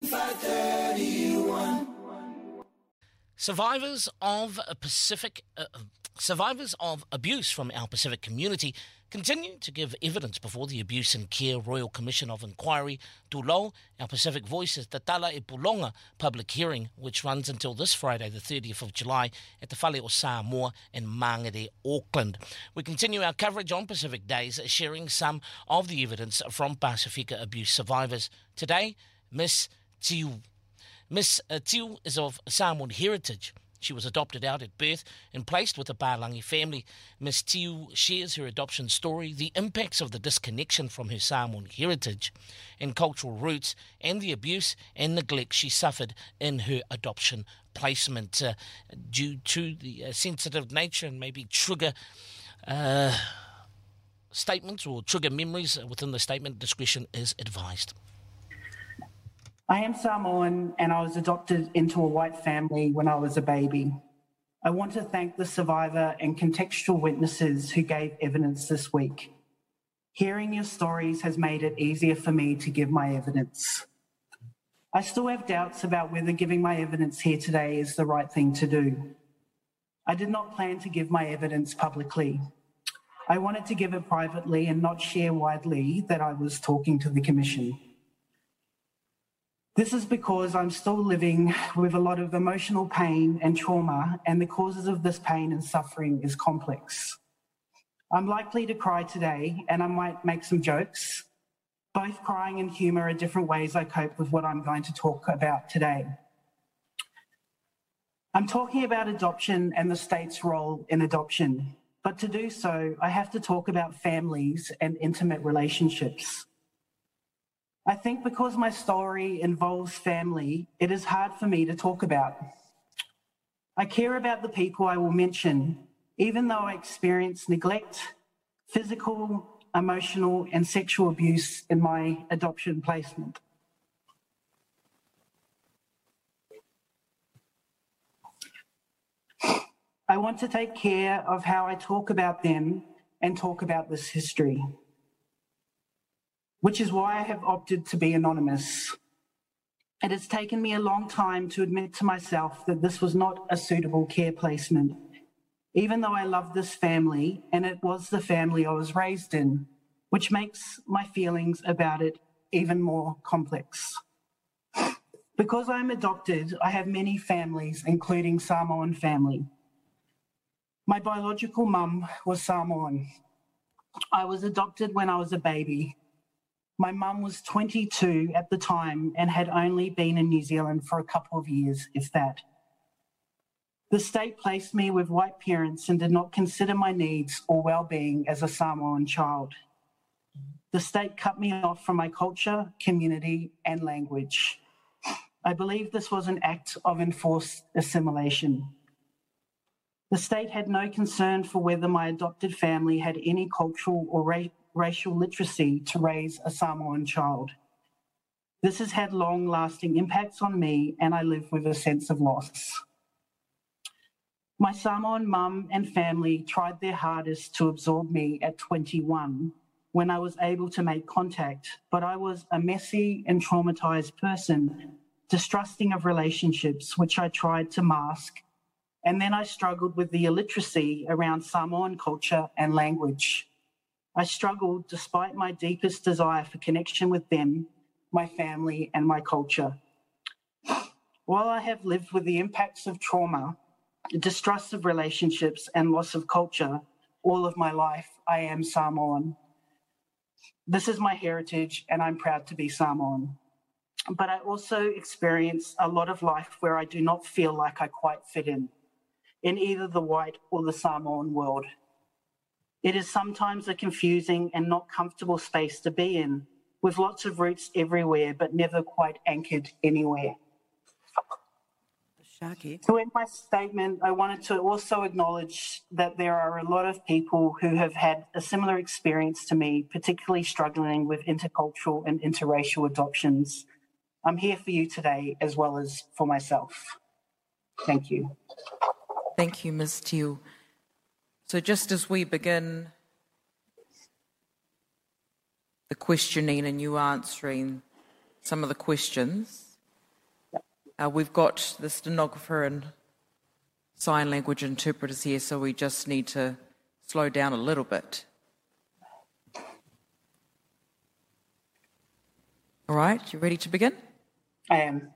Survivors of abuse from our Pacific community continue to give evidence before the Abuse and Care Royal Commission of Inquiry, Tūlau, our Pacific Voices Te Tala e Pulonga public hearing, which runs until this Friday, the 30th of July, at the Whale o Samoa in Mangere, Auckland. We continue our coverage on Pacific Days, sharing some of the evidence from Pasifika abuse survivors. Today, Miss Tiu. Miss Tiu is of Samoan heritage. She was adopted out at birth and placed with a Palangi family. Miss Tiu shares her adoption story, the impacts of the disconnection from her Samoan heritage and cultural roots, and the abuse and neglect she suffered in her adoption placement due to the sensitive nature and maybe trigger statements or trigger memories within the statement. Discretion is advised. I am Samoan and I was adopted into a white family when I was a baby. I want to thank the survivor and contextual witnesses who gave evidence this week. Hearing your stories has made it easier for me to give my evidence. I still have doubts about whether giving my evidence here today is the right thing to do. I did not plan to give my evidence publicly. I wanted to give it privately and not share widely that I was talking to the Commission. This is because I'm still living with a lot of emotional pain and trauma, and the causes of this pain and suffering is complex. I'm likely to cry today, and I might make some jokes. Both crying and humour are different ways I cope with what I'm going to talk about today. I'm talking about adoption and the state's role in adoption, but to do so, I have to talk about families and intimate relationships. I think because my story involves family, it is hard for me to talk about. I care about the people I will mention, even though I experienced neglect, physical, emotional, and sexual abuse in my adoption placement. I want to take care of how I talk about them and talk about this history, which is why I have opted to be anonymous. It has taken me a long time to admit to myself that this was not a suitable care placement, even though I love this family and it was the family I was raised in, which makes my feelings about it even more complex. Because I'm adopted, I have many families, including Samoan family. My biological mum was Samoan. I was adopted when I was a baby. My mum was 22 at the time and had only been in New Zealand for a couple of years, if that. The state placed me with white parents and did not consider my needs or well-being as a Samoan child. The state cut me off from my culture, community, and language. I believe this was an act of enforced assimilation. The state had no concern for whether my adopted family had any cultural or racial literacy to raise a Samoan child. This has had long-lasting impacts on me, and I live with a sense of loss. My Samoan mum and family tried their hardest to absorb me at 21 when I was able to make contact, but I was a messy and traumatised person, distrusting of relationships, which I tried to mask, and then I struggled with the illiteracy around Samoan culture and language. I struggled despite my deepest desire for connection with them, my family, and my culture. While I have lived with the impacts of trauma, distrust of relationships, and loss of culture all of my life, I am Samoan. This is my heritage, and I'm proud to be Samoan. But I also experience a lot of life where I do not feel like I quite fit in either the white or the Samoan world. It is sometimes a confusing and not comfortable space to be in, with lots of roots everywhere, but never quite anchored anywhere. So in my statement, I wanted to also acknowledge that there are a lot of people who have had a similar experience to me, particularly struggling with intercultural and interracial adoptions. I'm here for you today as well as for myself. Thank you. Thank you, Ms. Tiu. So just as we begin the questioning and you answering some of the questions, We've got the stenographer and sign language interpreters here, so we just need to slow down a little bit. All right, you ready to begin? I am.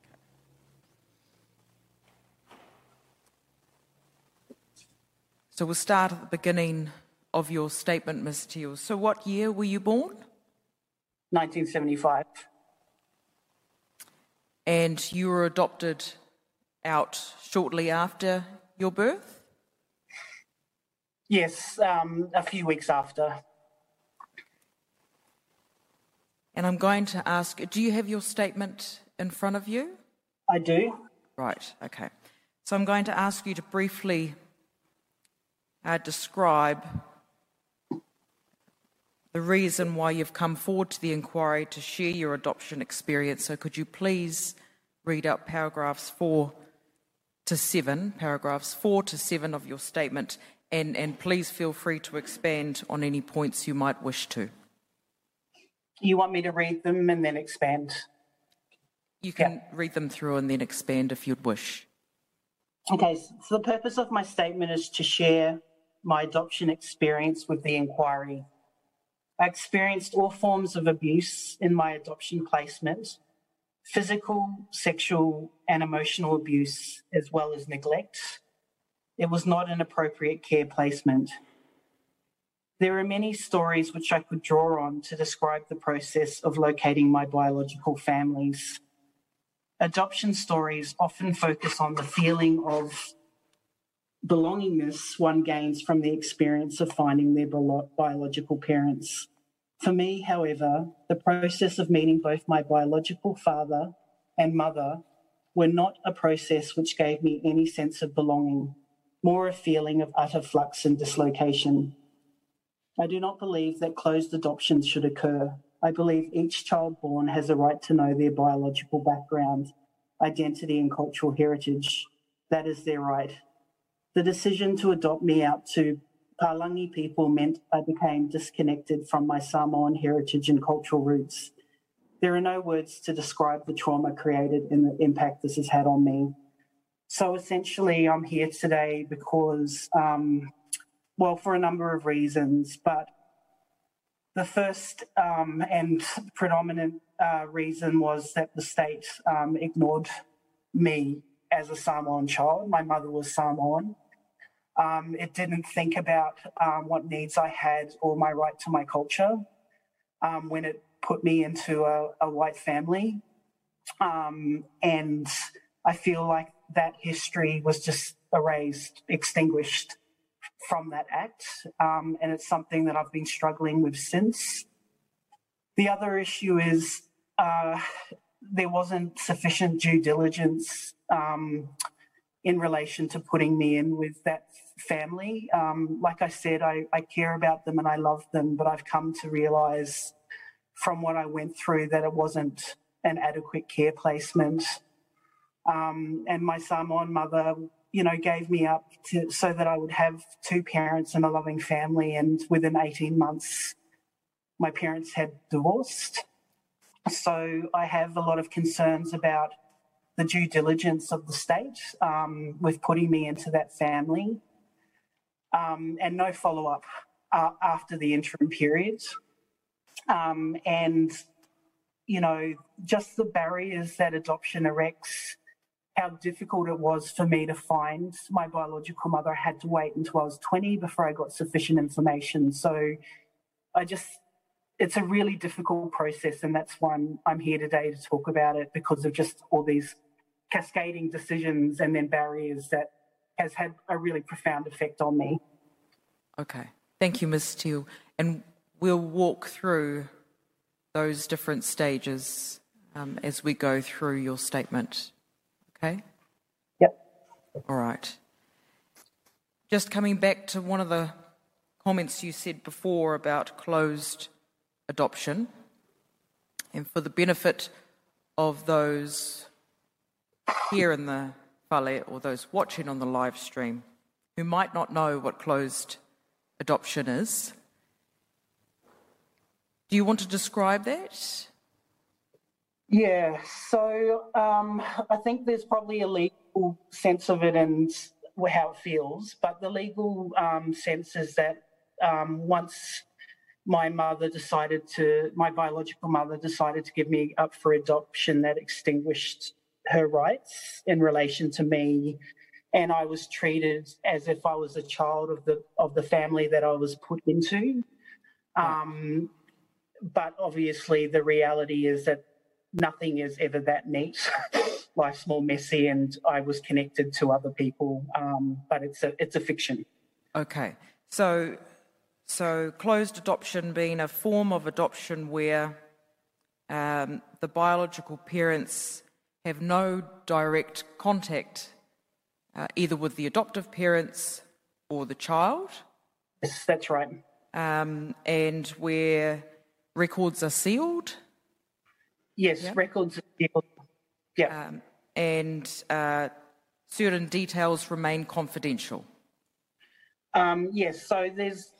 So we'll start at the beginning of your statement, Ms. Teal. So what year were you born? 1975. And you were adopted out shortly after your birth? Yes, a few weeks after. And I'm going to ask, do you have your statement in front of you? I do. Right, okay. So I'm going to ask you to briefly describe the reason why you've come forward to the inquiry to share your adoption experience. So could you please read out paragraphs 4 to 7 of your statement, and please feel free to expand on any points you might wish to. You want me to read them and then expand? You can read them through and then expand if you'd wish. Okay, so the purpose of my statement is to share my adoption experience with the inquiry. I experienced all forms of abuse in my adoption placement: physical, sexual, and emotional abuse, as well as neglect. It was not an appropriate care placement. There are many stories which I could draw on to describe the process of locating my biological families. Adoption stories often focus on the feeling of belongingness one gains from the experience of finding their biological parents. For me, however, the process of meeting both my biological father and mother were not a process which gave me any sense of belonging, more a feeling of utter flux and dislocation. I do not believe that closed adoptions should occur. I believe each child born has a right to know their biological background, identity, and cultural heritage. That is their right. The decision to adopt me out to Palangi people meant I became disconnected from my Samoan heritage and cultural roots. There are no words to describe the trauma created and the impact this has had on me. So essentially, I'm here today because, for a number of reasons, but the first and predominant reason was that the state ignored me as a Samoan child. My mother was Samoan. It didn't think about what needs I had or my right to my culture when it put me into a white family. And I feel like that history was just erased, extinguished from that act. And it's something that I've been struggling with since. The other issue is there wasn't sufficient due diligence in relation to putting me in with that family. Like I said, I care about them and I love them, but I've come to realise from what I went through that it wasn't an adequate care placement. And my Samoan mother, gave me up so that I would have two parents and a loving family. And within 18 months, my parents had divorced. So I have a lot of concerns about the due diligence of the state with putting me into that family, and no follow-up after the interim period. And, just the barriers that adoption erects, how difficult it was for me to find my biological mother. I had to wait until I was 20 before I got sufficient information. So it's a really difficult process, and that's why I'm here today to talk about it, because of just all these cascading decisions and then barriers that has had a really profound effect on me. Okay. Thank you, Ms. Teal. And we'll walk through those different stages as we go through your statement. Okay? Yep. All right. Just coming back to one of the comments you said before about closed adoption, and for the benefit of those here in the whale or those watching on the live stream who might not know what closed adoption is, do you want to describe that? Yeah, so I think there's probably a legal sense of it and how it feels, but the legal sense is that once my biological mother decided to give me up for adoption, that extinguished her rights in relation to me, and I was treated as if I was a child of the family that I was put into. But obviously, the reality is that nothing is ever that neat. Life's more messy, and I was connected to other people, but it's a fiction. Okay, so closed adoption being a form of adoption where the biological parents have no direct contact either with the adoptive parents or the child. Yes, that's right. And where records are sealed. Yes, yeah. Records are sealed. Yeah. And certain details remain confidential. Yes, so there's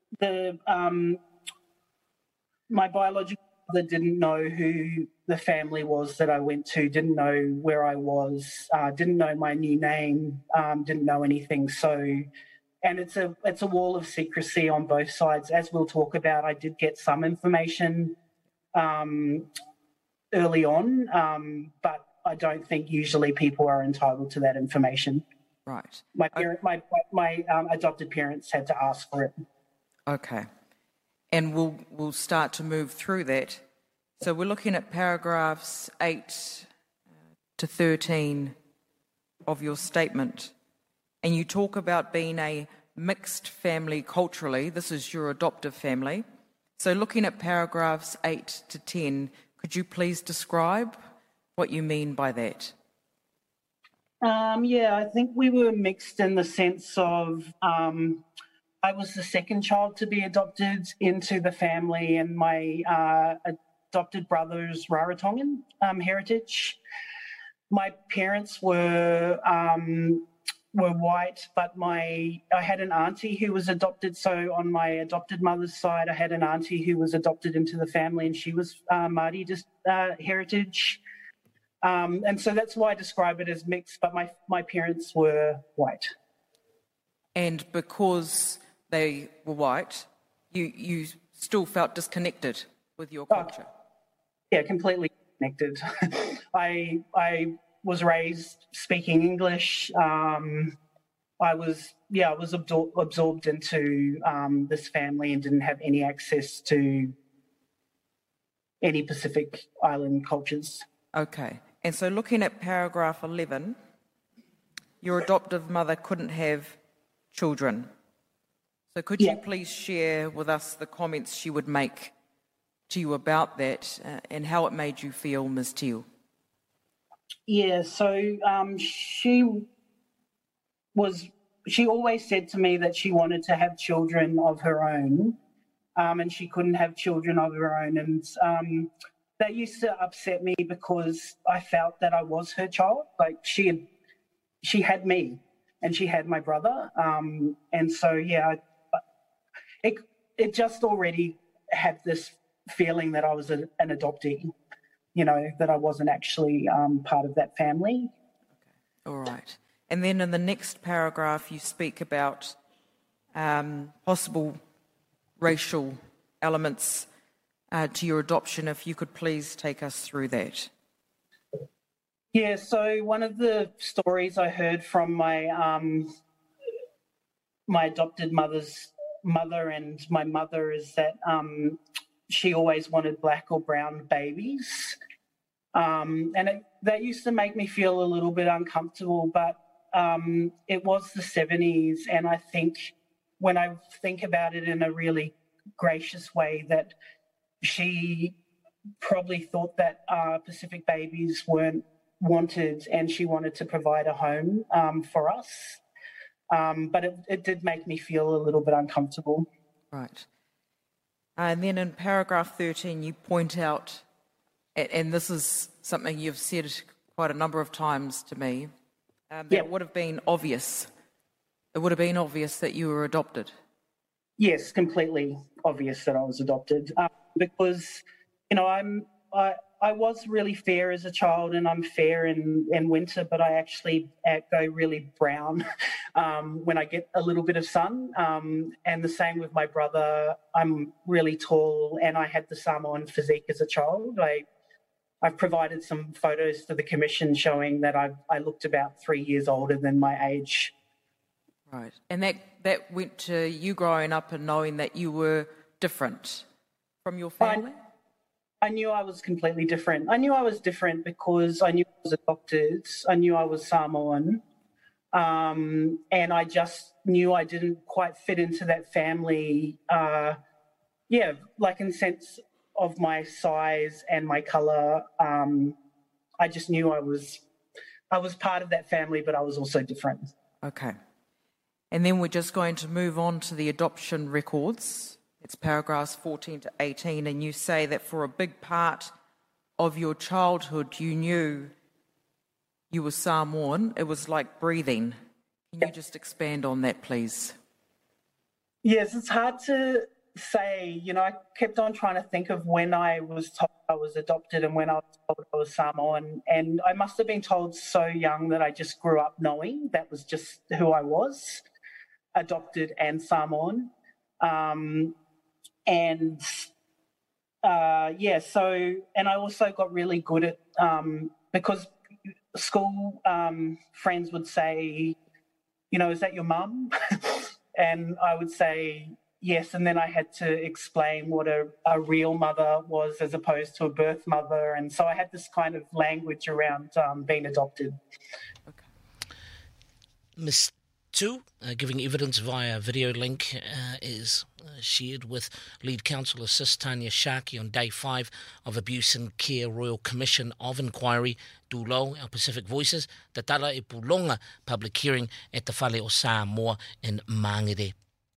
my biological mother didn't know who the family was that I went to, didn't know where I was, didn't know my new name, didn't know anything. So, and it's a wall of secrecy on both sides. As we'll talk about, I did get some information early on, but I don't think usually people are entitled to that information. Right. My adopted parents had to ask for it. Okay. And we'll start to move through that. So we're looking at paragraphs 8 to 13 of your statement. And you talk about being a mixed family culturally. This is your adoptive family. So looking at paragraphs 8 to 10, could you please describe what you mean by that? Yeah, I think we were mixed in the sense of I was the second child to be adopted into the family, and my adopted brother's Rarotongan heritage. My parents were white, but I had an auntie who was adopted. So on my adopted mother's side, I had an auntie who was adopted into the family, and she was Māori heritage. And so that's why I describe it as mixed, but my parents were white. And because they were white, you still felt disconnected with your culture? Yeah, completely connected. I was raised speaking English. I was absorbed into this family and didn't have any access to any Pacific Island cultures. Okay. And so looking at paragraph 11, your adoptive mother couldn't have children. So could you please share with us the comments she would make to you about that and how it made you feel, Ms. Teal? Yeah, so she always said to me that she wanted to have children of her own, and she couldn't have children of her own. And that used to upset me because I felt that I was her child. Like she had me and she had my brother. And so, yeah, it just already had this feeling that I was an adoptee, that I wasn't actually part of that family. Okay. All right. And then in the next paragraph, you speak about possible racial elements to your adoption. If you could please take us through that. Yeah, so one of the stories I heard from my my adopted mother's mother and my mother is that she always wanted black or brown babies. That used to make me feel a little bit uncomfortable, but it was the 70s, and I think when I think about it in a really gracious way, that she probably thought that Pacific babies weren't wanted, and she wanted to provide a home for us. But it did make me feel a little bit uncomfortable. Right. And then in paragraph 13, you point out, and this is something you've said quite a number of times to me, that it would have been obvious. It would have been obvious that you were adopted. Yes, completely obvious that I was adopted. Because, I was really fair as a child, and I'm fair in winter, but I actually go really brown when I get a little bit of sun. And the same with my brother. I'm really tall, and I had the Samoan physique as a child. I've provided some photos to the commission showing that I looked about 3 years older than my age. Right. And that went to you growing up and knowing that you were different from your family? I knew I was completely different. I knew I was different because I knew I was adopted. I knew I was Samoan. And I just knew I didn't quite fit into that family. Like in sense of my size and my colour. I just knew I was part of that family, but I was also different. Okay. And then we're just going to move on to the adoption records. It's paragraphs 14 to 18, and you say that for a big part of your childhood, you knew you were Samoan. It was like breathing. Can you just expand on that, please? Yes, it's hard to say. I kept on trying to think of when I was told I was adopted and when I was told I was Samoan, and I must have been told so young that I just grew up knowing that was just who I was, adopted and Samoan. And I also got really good at, because school friends would say, is that your mum? And I would say yes, and then I had to explain what a real mother was as opposed to a birth mother, and so I had this kind of language around being adopted. Okay. Ms. Tu, giving evidence via video link, is shared with Lead Counsel Assist Tanya Sharkey on day 5 of Abuse and Care Royal Commission of Inquiry, Tūlau, our Pacific Voices, Te Tala e Pulonga public hearing at the Whale o Samoa in Mangere.